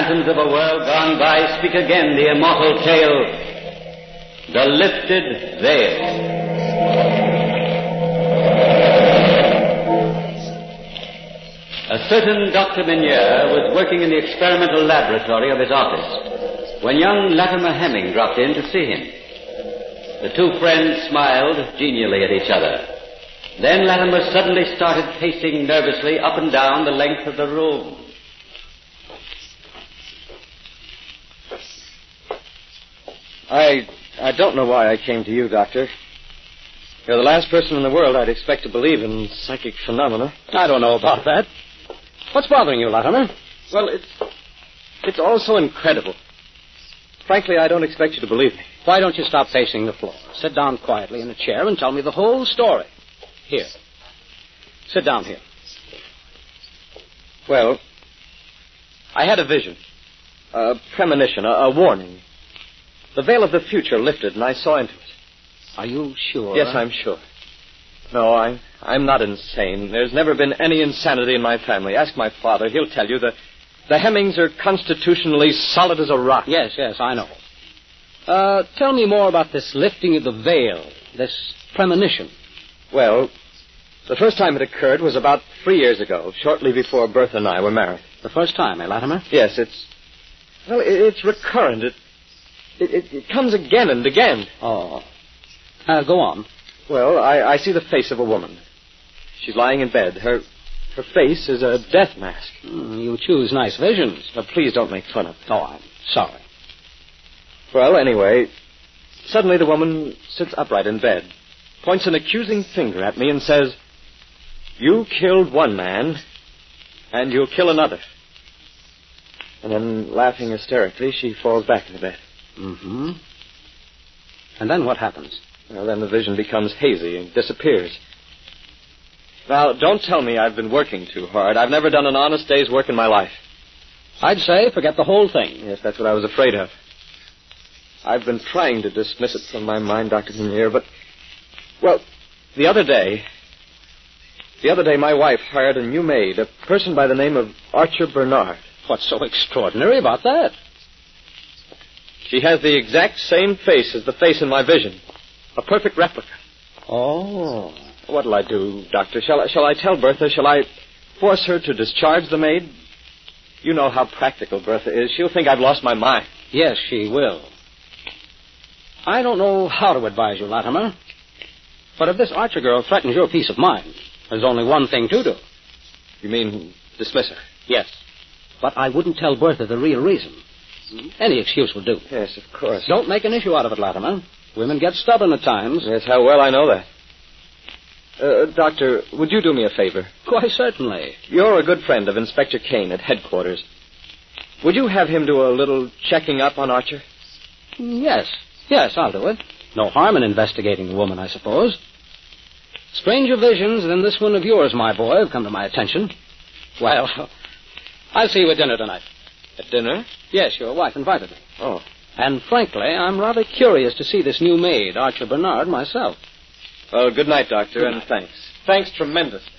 phantoms of a world gone by speak again the immortal tale, The Lifted Veil. A certain Dr. Minier was working in the experimental laboratory of his office when young Latimer Hemming dropped in to see him. The two friends smiled genially at each other. Then Latimer suddenly started pacing nervously up and down the length of the room. I don't know why I came to you, Doctor. You're the last person in the world I'd expect to believe in psychic phenomena. I don't know about that. What's bothering you, Latimer? Well, it's all so incredible. Frankly, I don't expect you to believe me. Why don't you stop pacing the floor? Sit down quietly in a chair and tell me the whole story. Here. Sit down here. Well, I had a vision. A premonition, a warning. The veil of the future lifted, and I saw into it. Are you sure? Yes, I'm sure. No, I'm not insane. There's never been any insanity in my family. Ask my father. He'll tell you. The Hemmings are constitutionally solid as a rock. Yes, I know. Tell me more about this lifting of the veil, this premonition. Well, the first time it occurred was about 3 years ago, shortly before Bertha and I were married. The first time, Latimer? Yes, it's recurrent. It comes again and again. Oh. Go on. Well, I see the face of a woman. She's lying in bed. Her face is a death mask. You choose nice visions. Now, please don't make fun of me. Oh, I'm sorry. Well, anyway, suddenly the woman sits upright in bed, points an accusing finger at me and says, "You killed one man, and you'll kill another." And then, laughing hysterically, she falls back in the bed. Mm-hmm. And then what happens? Well, then the vision becomes hazy and disappears. Now, don't tell me I've been working too hard. I've never done an honest day's work in my life. I'd say forget the whole thing. Yes, that's what I was afraid of. I've been trying to dismiss it from my mind, Dr. Minier, but... Well, the other day, my wife hired a new maid, a person by the name of Archer Bernard. What's so extraordinary about that? She has the exact same face as the face in my vision. A perfect replica. Oh. What'll I do, Doctor? Shall I tell Bertha? Shall I force her to discharge the maid? You know how practical Bertha is. She'll think I've lost my mind. Yes, she will. I don't know how to advise you, Latimer. But if this Archer girl threatens your peace of mind, there's only one thing to do. You mean dismiss her? Yes. But I wouldn't tell Bertha the real reason. Any excuse will do. Yes, of course. Don't make an issue out of it, Latimer. Women get stubborn at times. Yes, how well I know that. Doctor, would you do me a favor? Quite certainly. You're a good friend of Inspector Kane at headquarters. Would you have him do a little checking up on Archer? Yes, I'll do it. No harm in investigating the woman, I suppose. Stranger visions than this one of yours, my boy, have come to my attention. Well, I'll see you at dinner tonight. At dinner? Yes, your wife invited me. Oh. And frankly, I'm rather curious to see this new maid, Archer Bernard, myself. Well, good night, Doctor, Good and night. thanks. Thanks tremendously.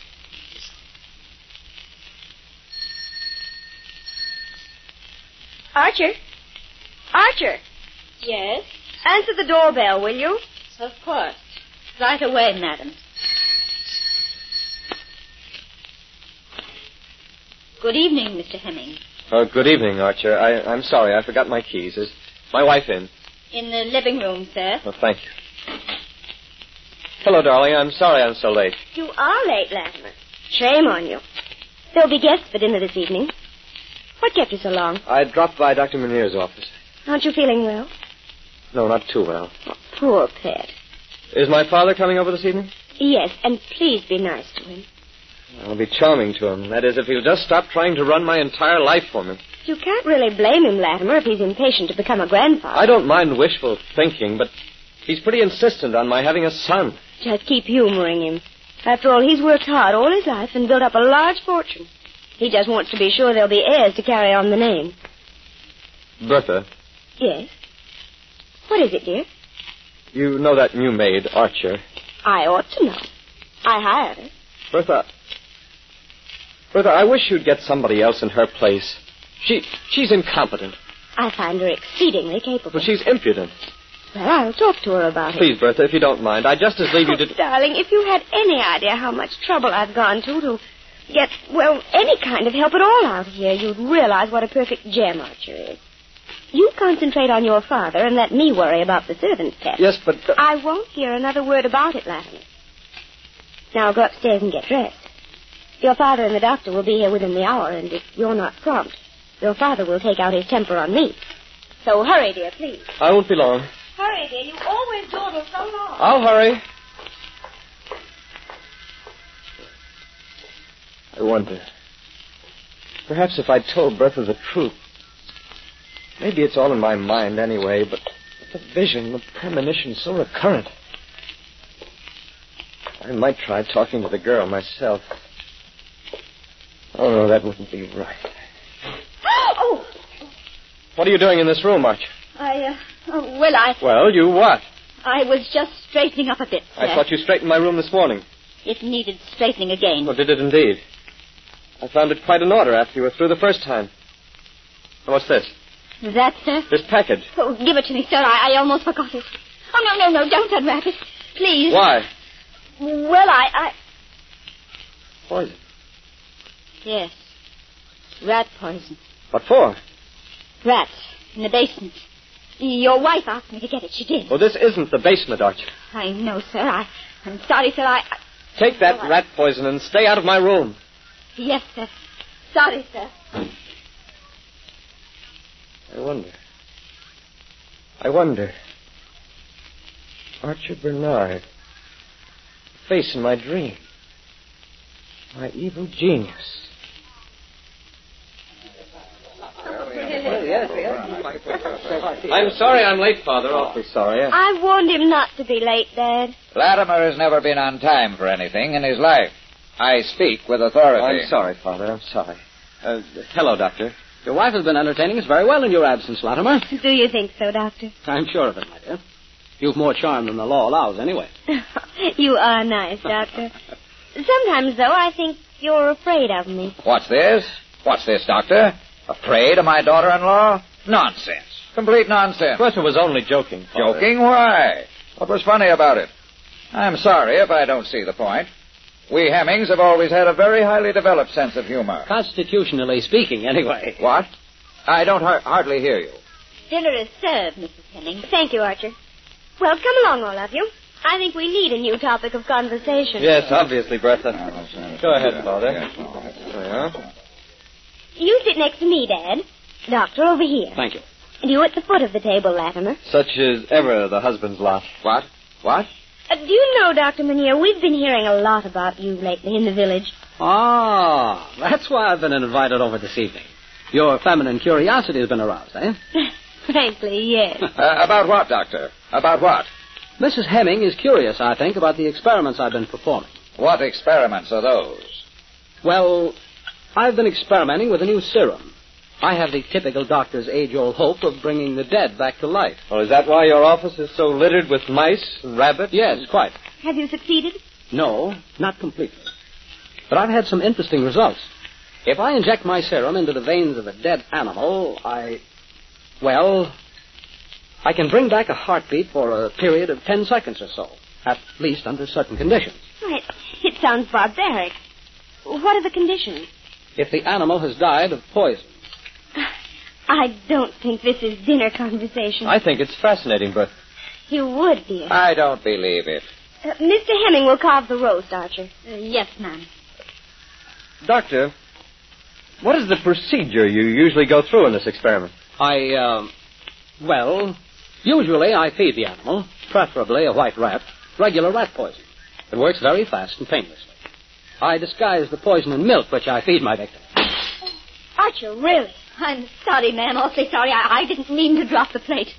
Archer? Archer? Yes, Answer the doorbell, will you? of course. Right away, madam. Good evening, Mr. Hemming. Oh, good evening, Archer. I'm sorry, I forgot my keys. Is my wife in? In the living room, sir. Oh, thank you. Hello, darling. I'm sorry I'm so late. You are late, Latimer. Shame on you. There'll be guests for dinner this evening. What kept you so long? I dropped by Dr. Minier's office. Aren't you feeling well? No, not too well. Oh, poor pet. Is my father coming over this evening? Yes, and please be nice to him. I'll be charming to him. That is, if he'll just stop trying to run my entire life for me. You can't really blame him, Latimer, if he's impatient to become a grandfather. I don't mind wishful thinking, but he's pretty insistent on my having a son. Just keep humoring him. After all, he's worked hard all his life and built up a large fortune. He just wants to be sure there'll be heirs to carry on the name. Bertha, Yes? What is it, dear? you know that new maid, Archer. I ought to know. I hired her. Bertha, I wish you'd get somebody else in her place. She's incompetent. I find her exceedingly capable. But she's impudent. Well, I'll talk to her about it. Please, Bertha, if you don't mind, I'd just as leave you to... Darling, if you had any idea how much trouble I've gone to get, well, any kind of help at all out here, you'd realize what a perfect gem Archer is. You concentrate on your father and let me worry about the servant's pet. Yes, but... I won't hear another word about it, Latimer. Now go upstairs and get dressed. Your father and the doctor will be here within the hour, and if you're not prompt, your father will take out his temper on me. So hurry, dear, please. I won't be long. Hurry, dear. You always dawdle so long. I'll hurry. I wonder. Perhaps if I told Bertha the truth. Maybe it's all in my mind anyway, but the vision, the premonition, so recurrent. I might try talking to the girl myself. Oh, no, that wouldn't be right. Oh! What are you doing in this room, Arch? Well, you what? I was just straightening up a bit, sir. I thought you straightened my room this morning. It needed straightening again. Well, did it indeed? I found it quite an order after you were through the first time. And what's this? That, sir? This package. Oh, give it to me, sir. I almost forgot it. Oh, no, don't unwrap it. Please. Why? Well, I... Poison. Yes. Rat poison. What for? Rats in the basement. Your wife asked me to get it. She did. Well, this isn't the basement, Arch. I know, sir. I'm sorry, sir. Take that rat poison and stay out of my room. Yes, sir. Sorry, sir. I wonder. Archer Bernard. Face in my dream. My evil genius. I'm sorry I'm late, Father. Awfully sorry. I warned him not to be late, Dad. Latimer has never been on time for anything in his life. I speak with authority. I'm sorry, Father. I'm sorry. Hello, Doctor. Your wife has been entertaining us very well in your absence, Latimer. Do you think so, Doctor? I'm sure of it, my dear. You've more charm than the law allows, anyway. You are nice, Doctor. Sometimes, though, I think you're afraid of me. What's this? What's this, Doctor? Afraid of my daughter-in-law? Nonsense. Complete nonsense. Bertha was only joking, Father. Joking? Why? What was funny about it? I'm sorry if I don't see the point. We Hemmings have always had a very highly developed sense of humor. Constitutionally speaking, anyway. What? I don't hardly hear you. Dinner is served, Mrs. Hemming. Thank you, Archer. Well, come along, all of you. I think we need a new topic of conversation. Yes, obviously, Bertha. Go ahead, Father. There we are. You sit next to me, Dad. Doctor, over here. Thank you. And you at the foot of the table, Latimer. Such is ever the husband's lot. What? What? Do you know, Dr. Manier, we've been hearing a lot about you lately in the village. Ah, that's why I've been invited over this evening. Your feminine curiosity has been aroused, eh? Frankly, yes. About what, Doctor? About what? Mrs. Hemming is curious, I think, about the experiments I've been performing. What experiments are those? Well, I've been experimenting with a new serum. I have the typical doctor's age-old hope of bringing the dead back to life. Well, is that why your office is so littered with mice and rabbits? Yes, quite. Have you succeeded? No, not completely. But I've had some interesting results. If I inject my serum into the veins of a dead animal, I can bring back a heartbeat for a period of 10 seconds or so, at least under certain conditions. It sounds barbaric. What are the conditions? If the animal has died of poison. I don't think this is dinner conversation. I think it's fascinating, but... You would, dear. I don't believe it. Mr. Hemming will carve the roast, Archer. Yes, ma'am. Doctor, what is the procedure you usually go through in this experiment? Usually I feed the animal, preferably a white rat, regular rat poison. It works very fast and painlessly. I disguise the poison in milk, which I feed my victim. Archer, really? I'm sorry, ma'am. Awfully sorry. I didn't mean to drop the plate.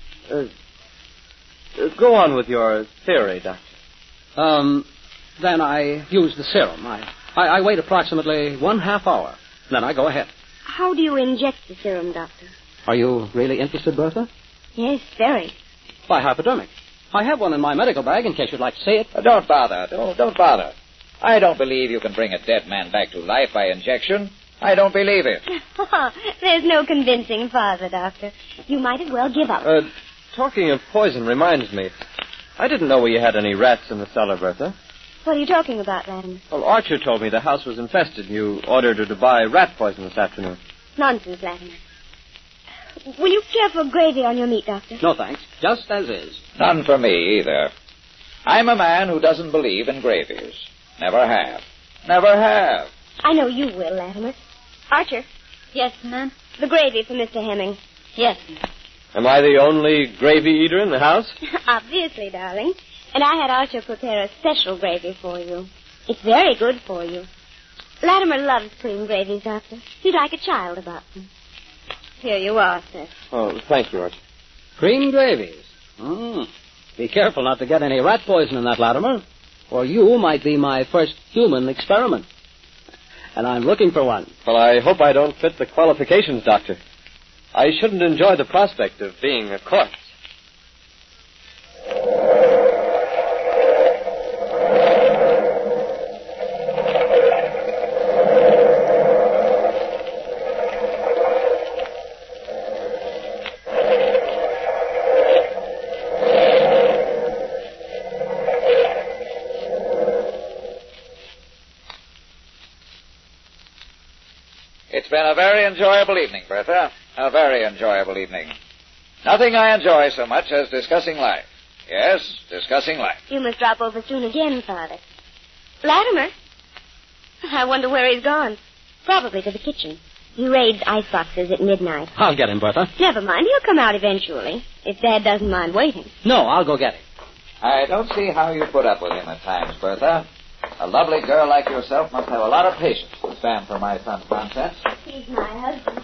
Go on with your theory, Doctor. Then I use the serum. I wait approximately 1/2 hour. Then I go ahead. How do you inject the serum, Doctor? Are you really interested, Bertha? Yes, very. By hypodermic. I have one in my medical bag in case you'd like to see it. Don't bother. Don't bother. I don't believe you can bring a dead man back to life by injection. I don't believe it. Oh, there's no convincing Father, Doctor. You might as well give up. Talking of poison reminds me. I didn't know we had any rats in the cellar, Bertha. What are you talking about, Latimer? Well, Archer told me the house was infested. You ordered her to buy rat poison this afternoon. Nonsense, Latimer. Will you care for gravy on your meat, Doctor? No, thanks. Just as is. None for me, either. I'm a man who doesn't believe in gravies. Never have. Never have. I know you will, Latimer. Archer. Yes, ma'am? The gravy for Mr. Hemming. Yes, ma'am. Am I the only gravy eater in the house? Obviously, darling. And I had Archer prepare a special gravy for you. It's very good for you. Latimer loves cream gravies, Doctor. He's like a child about them. Here you are, sir. Oh, thank you, Archer. Cream gravies. Be careful not to get any rat poison in that, Latimer, or you might be my first human experiment. And I'm looking for one. Well, I hope I don't fit the qualifications, Doctor. I shouldn't enjoy the prospect of being a corpse. It's been a very enjoyable evening, Bertha. A very enjoyable evening. Nothing I enjoy so much as discussing life. Yes, discussing life. You must drop over soon again, Father. Latimer? I wonder where he's gone. Probably to the kitchen. He raids ice boxes at midnight. I'll get him, Bertha. Never mind, he'll come out eventually, if Dad doesn't mind waiting. No, I'll go get him. I don't see how you put up with him at times, Bertha. A lovely girl like yourself must have a lot of patience to stand for my son's nonsense. He's my husband.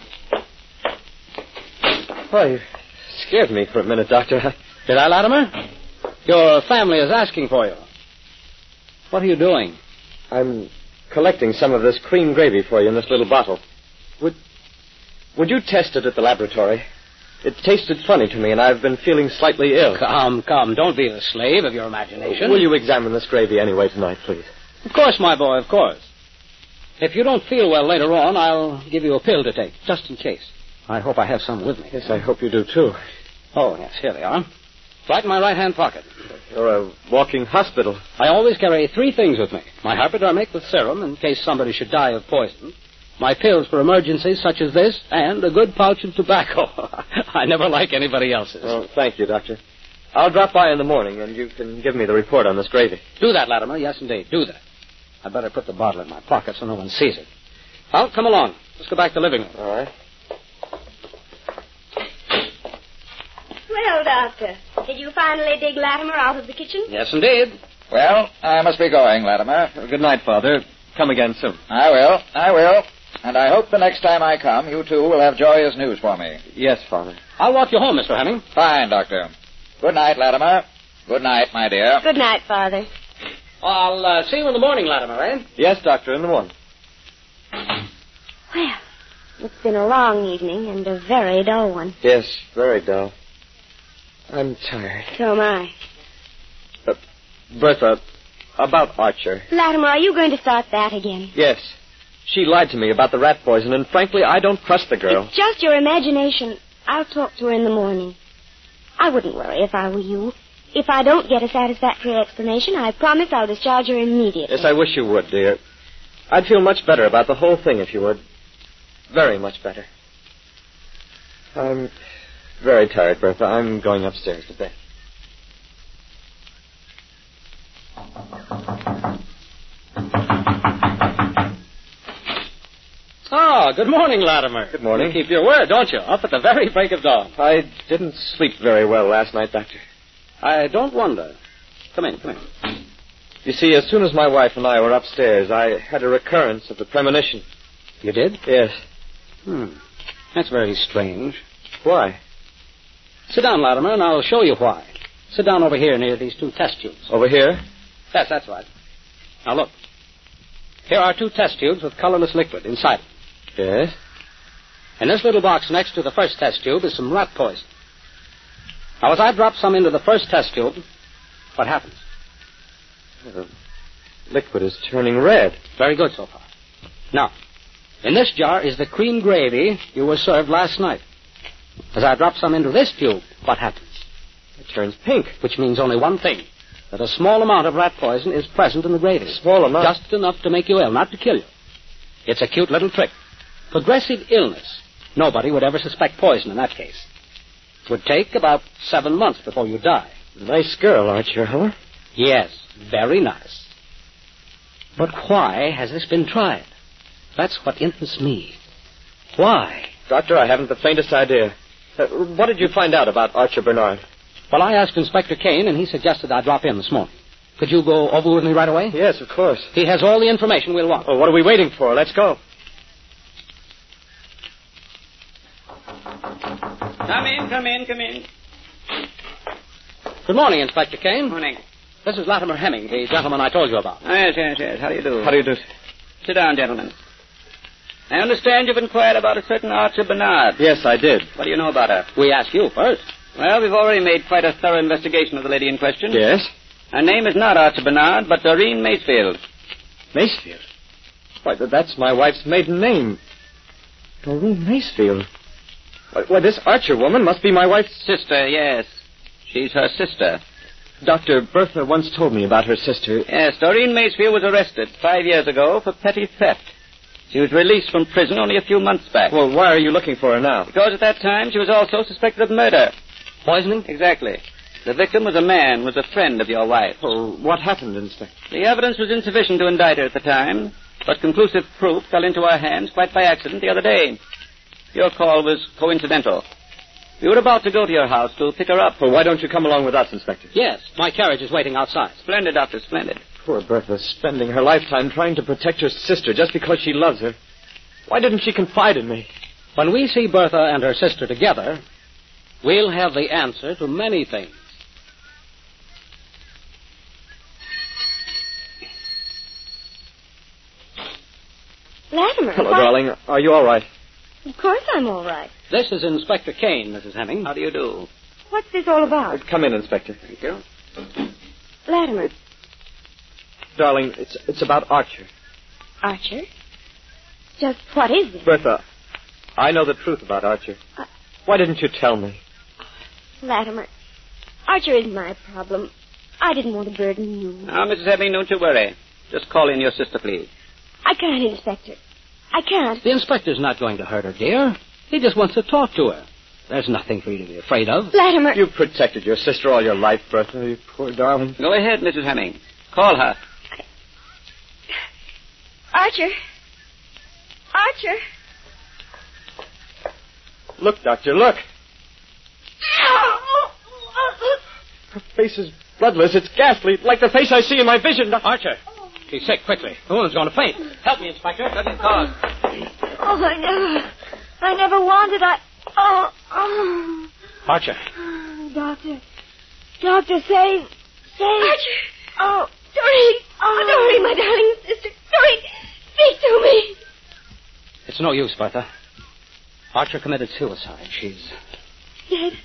Well, you scared me for a minute, Doctor. Did I, Latimer? Your family is asking for you. What are you doing? I'm collecting some of this cream gravy for you in this little bottle. Would you test it at the laboratory? It tasted funny to me, and I've been feeling slightly ill. Come. Don't be the slave of your imagination. Will you examine this gravy anyway tonight, please? Of course, my boy, of course. If you don't feel well later on, I'll give you a pill to take, just in case. I hope I have some with me. Yes, I hope you do, too. Oh, yes, here they are. Right in my right-hand pocket. You're a walking hospital. I always carry 3 things with me. My hypodermic with serum in case somebody should die of poison. My pills for emergencies such as this, and a good pouch of tobacco. I never like anybody else's. Oh, thank you, Doctor. I'll drop by in the morning, and you can give me the report on this gravy. Do that, Latimer. Yes, indeed. Do that. I'd better put the bottle in my pocket so no one sees it. Well, come along. Let's go back to the living room. All right. Well, Doctor, did you finally dig Latimer out of the kitchen? Yes, indeed. Well, I must be going, Latimer. Good night, Father. Come again soon. I will. And I hope the next time I come, you two will have joyous news for me. Yes, Father. I'll walk you home, Mr. Hemming. Fine, Doctor. Good night, Latimer. Good night, my dear. Good night, Father. I'll see you in the morning, Latimer, eh? Yes, Doctor, in the morning. Well, it's been a long evening and a very dull one. Yes, very dull. I'm tired. So am I. Bertha, about Archer. Latimer, are you going to start that again? Yes. She lied to me about the rat poison, and frankly, I don't trust the girl. It's just your imagination. I'll talk to her in the morning. I wouldn't worry if I were you. If I don't get a satisfactory explanation, I promise I'll discharge her immediately. Yes, I wish you would, dear. I'd feel much better about the whole thing if you would. Very much better. I'm very tired, Bertha. I'm going upstairs to bed. Good morning, Latimer. Good morning. You keep your word, don't you? Up at the very break of dawn. I didn't sleep very well last night, Doctor. I don't wonder. Come in. You see, as soon as my wife and I were upstairs, I had a recurrence of the premonition. You did? Yes. That's very strange. Why? Sit down, Latimer, and I'll show you why. Sit down over here near these 2 test tubes. Over here? Yes, that's right. Now, look. Here are 2 test tubes with colorless liquid inside them. Yes. In this little box next to the first test tube is some rat poison. Now, as I drop some into the first test tube, what happens? The liquid is turning red. Very good so far. Now, In this jar is the cream gravy you were served last night. As I drop some into this tube, what happens? It turns pink. Which means only one thing. That a small amount of rat poison is present in the gravy. Small amount? Just enough to make you ill, not to kill you. It's a cute little trick. Progressive illness. Nobody would ever suspect poison in that case. It would take about 7 months before you die. Nice girl, Archer, huh? Yes, very nice. But why has this been tried? That's what interests me. Why? Doctor, I haven't the faintest idea. What did you find out about Archer Bernard? Well, I asked Inspector Kane, and he suggested I drop in this morning. Could you go over with me right away? Yes, of course. He has all the information we'll want. Well, what are we waiting for? Let's go. Come in. Good morning, Inspector Kane. Morning. This is Latimer Hemming, the gentleman I told you about. Yes. How do you do? How do you do? Sit down, gentlemen. I understand you've inquired about a certain Archer Bernard. Yes, I did. What do you know about her? We asked you first. Well, we've already made quite a thorough investigation of the lady in question. Yes? Her name is not Archer Bernard, but Doreen Macefield. Macefield? Why, that's my wife's maiden name. Doreen Macefield. Why, this Archer woman must be my wife's... Sister, yes. She's her sister. Dr. Bertha once told me about her sister. Yes, Doreen Macefield was arrested 5 years ago for petty theft. She was released from prison only a few months back. Well, why are you looking for her now? Because at that time she was also suspected of murder. Poisoning? Exactly. The victim was a man, was a friend of your wife. Oh, what happened, Inspector? The evidence was insufficient to indict her at the time, but conclusive proof fell into our hands quite by accident the other day. Your call was coincidental. We were about to go to your house to pick her up. Well, why don't you come along with us, Inspector? Yes, my carriage is waiting outside. Splendid, Doctor, splendid. Poor Bertha, spending her lifetime trying to protect her sister just because she loves her. Why didn't she confide in me? When we see Bertha and her sister together, we'll have the answer to many things. Latimer. Hello, darling. Are you all right? Of course I'm all right. This is Inspector Kane, Mrs. Hemming. How do you do? What's this all about? Come in, Inspector. Thank you. Latimer. Darling, it's about Archer. Archer? Just what is it? Bertha, I know the truth about Archer. Why didn't you tell me? Latimer, Archer isn't my problem. I didn't want to burden you. Now, Mrs. Hemming, don't you worry. Just call in your sister, please. I can't, Inspector. I can't. The inspector's not going to hurt her, dear. He just wants to talk to her. There's nothing for you to be afraid of. Latimer. You've protected your sister all your life, Bertha, you poor darling. Go ahead, Mrs. Hemming. Call her. Archer. Archer. Look, Doctor, look. Her face is bloodless. It's ghastly, like the face I see in my vision. Archer. She's sick, quickly. The woman's going to faint. Help me, Inspector. Doesn't cause. Oh, I never wanted. Archer. Doctor, save. Archer. Oh, Doreen. Oh, Doreen, my darling sister. Doreen, speak to me. It's no use, Bertha. Archer committed suicide. She's... Dead?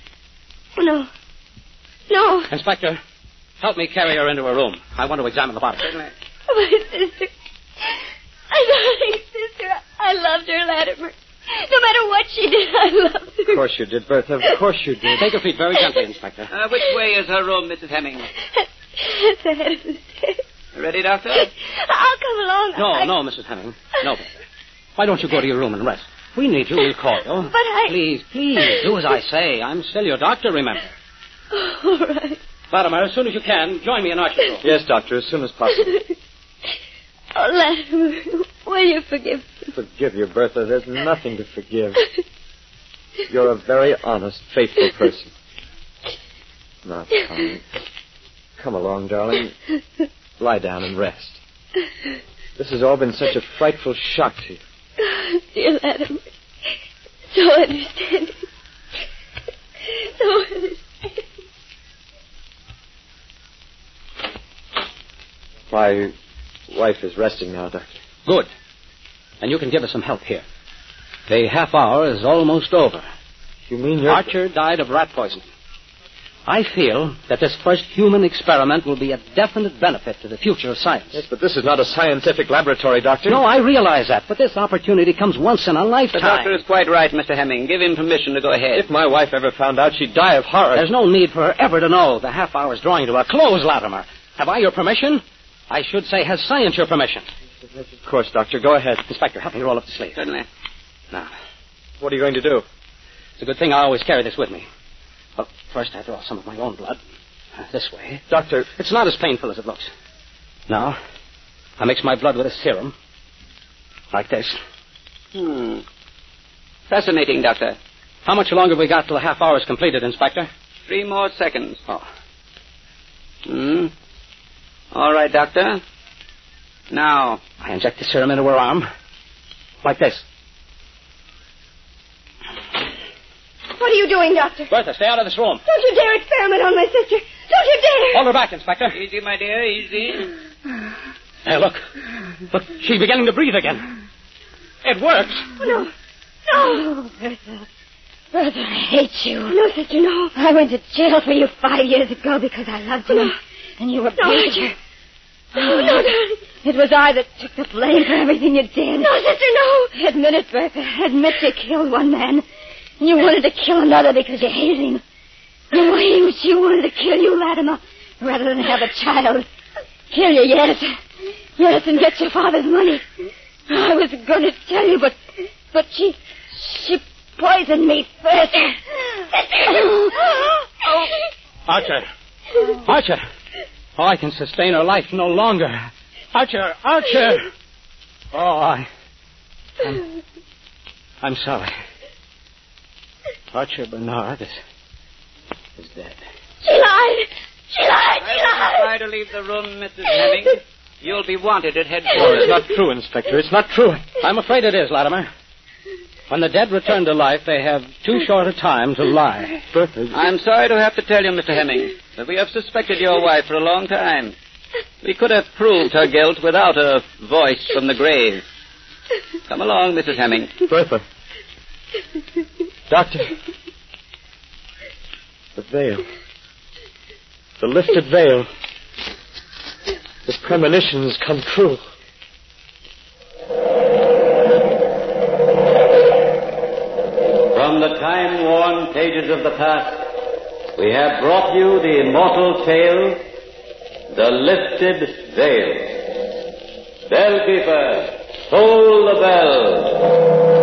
No. Inspector, help me carry her into her room. I want to examine the body. Certainly. My sister. My darling sister. I loved her, Latimer. No matter what she did, I loved her. Of course you did, Bertha. Of course you did. Take her feet very gently, Inspector. Which way is her room, Mrs. Hemming? At the head of the stairs. Ready, Doctor? I'll come along. No, Mrs. Hemming. No, Bertha. Why don't you go to your room and rest? We need you. We'll call you. But Please, do as I say. I'm still your doctor, remember. All right. Latimer, as soon as you can, join me in Archer's room. Yes, Doctor, as soon as possible. Oh, Latimer, will you forgive me? Forgive you, Bertha. There's nothing to forgive. You're a very honest, faithful person. Now, come along, darling. Lie down and rest. This has all been such a frightful shock to you. Dear Latimer, so understanding. So understanding. My wife is resting now, Doctor. Good. And you can give us some help here. The half hour is almost over. You mean you're... Archer died of rat poisoning. I feel that this first human experiment will be a definite benefit to the future of science. Yes, but this is not a scientific laboratory, Doctor. No, I realize that, but this opportunity comes once in a lifetime. The doctor is quite right, Mr. Hemming. Give him permission to go ahead. If my wife ever found out, she'd die of horror. There's no need for her ever to know. The half hour's drawing to a close, Latimer. Have I your permission? I should say, has science your permission? Of course, Doctor. Go ahead. Inspector, help me roll up the sleeve. Certainly. Now, What are you going to do? it's a good thing I always carry this with me. Well, first I draw some of my own blood. This way. Doctor. It's not as painful as it looks. Now, I mix my blood with a serum. Like this. Fascinating, Doctor. How much longer have we got till the half hour's completed, Inspector? 3 more seconds. Oh. All right, Doctor. Now. I inject the serum into her arm. Like this. What are you doing, Doctor? Bertha, stay out of this room. Don't you dare experiment on my sister. Don't you dare. Hold her back, Inspector. Easy, my dear, easy. Hey, look. Look, she's beginning to breathe again. It works. No. No. Bertha, I hate you. No, sister, no. I went to jail for you 5 years ago because I loved you. And you were Roger. No, darling. It was I that took the blame for everything you did. No, sister, no. Admit it, Bertha. Admit you killed one man. You wanted to kill another because you hated him. She wanted to kill you, Latimer, rather than have a child. Kill you, yes. Yes, and get your father's money. I was going to tell you, but she poisoned me first. Archer. Archer. Oh, I can sustain her life no longer. Archer. Archer. Oh, I'm sorry. Archer Bernard is dead. She lied. I try to leave the room, Mrs. Hemming. You'll be wanted at headquarters. It's not true, Inspector. It's not true. I'm afraid it is, Latimer. When the dead return to life, they have too short a time to lie. Bertha. I'm sorry to have to tell you, Mr. Hemming, that we have suspected your wife for a long time. We could have proved her guilt without a voice from the grave. Come along, Mrs. Hemming. Bertha. Doctor. The veil. The lifted veil. The premonitions come true. From the time-worn pages of the past, we have brought you the immortal tale, The Lifted Veil. Bellkeeper, toll the bell.